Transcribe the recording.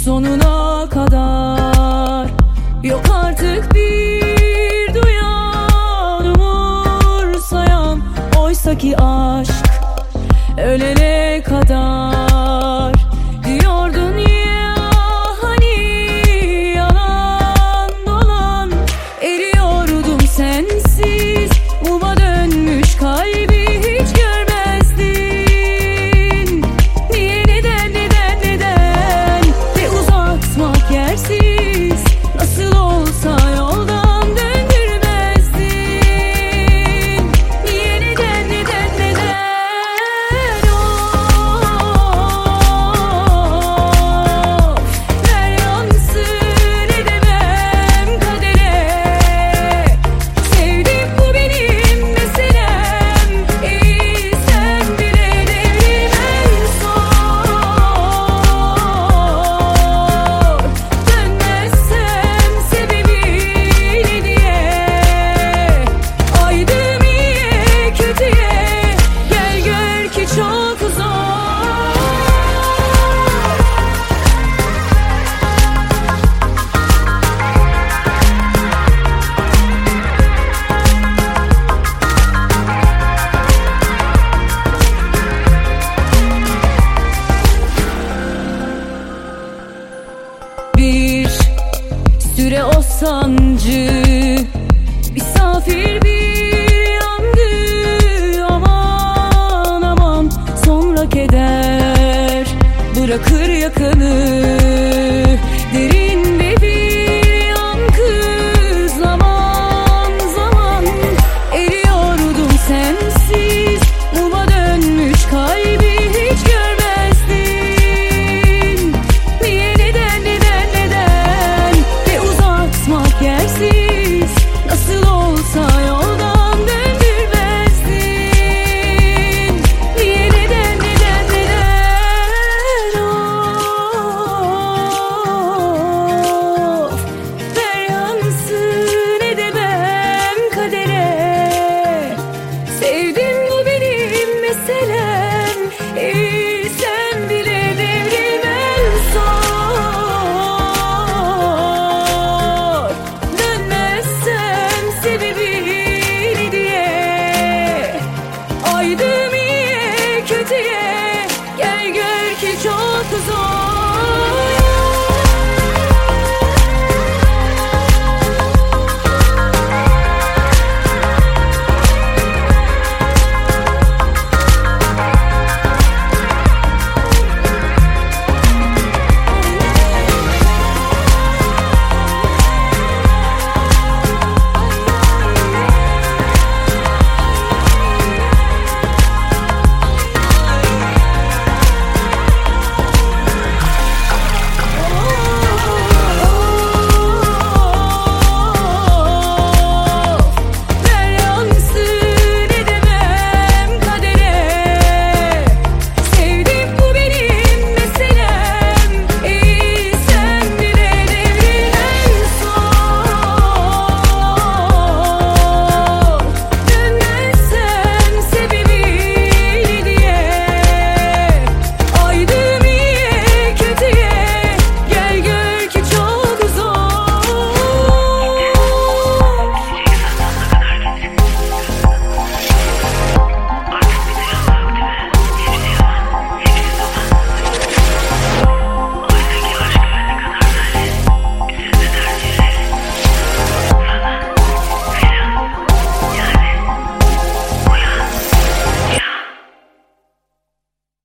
sonuna kadar. Yok artık bir duyan, umursayan, oysaki aşk ölene kadar. Diyordun ya hani yalan dolan, eriyordum sensiz, muma dönmüş kalbi hiç görmezdin. Niye, neden, neden, neden, ve uzatmak yersiz, nasıl olsa yoldan döndürmezdin. Niye, neden, neden, neden, ver yansın edemem kadere. Sevdim, bu benim meselem, sen bile devrim en son. Dönmezsem sebebi ne diye, aydım iyiye kötüye, gel gör ki çok zor. Bir süre o sancı misafir bir yandı, aman aman, sonra keder bırakır yakını.